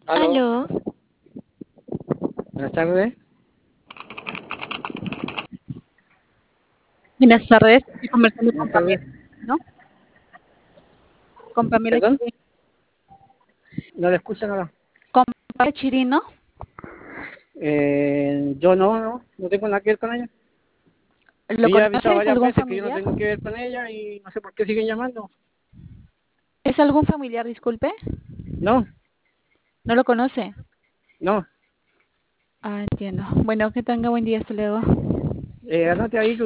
Aló, Aló, buenas tardes. buenas tardes. Estoy conversando con Buenas tardes. Pamela, ¿no? Con Pamela ¿Perdón? Chirino. No le escucho nada. Con Pamela Chirino. Yo no tengo nada que ver con ella. ¿Lo Ella ha avisado conoce? ¿Es varias algún veces que yo no familiar? tengo que ver con ella y no sé por qué siguen llamando. ¿Es algún familiar, disculpe? No, ¿No lo conoce? no. Ah, entiendo. Bueno, que tenga buen día. Hasta luego. Anote ahí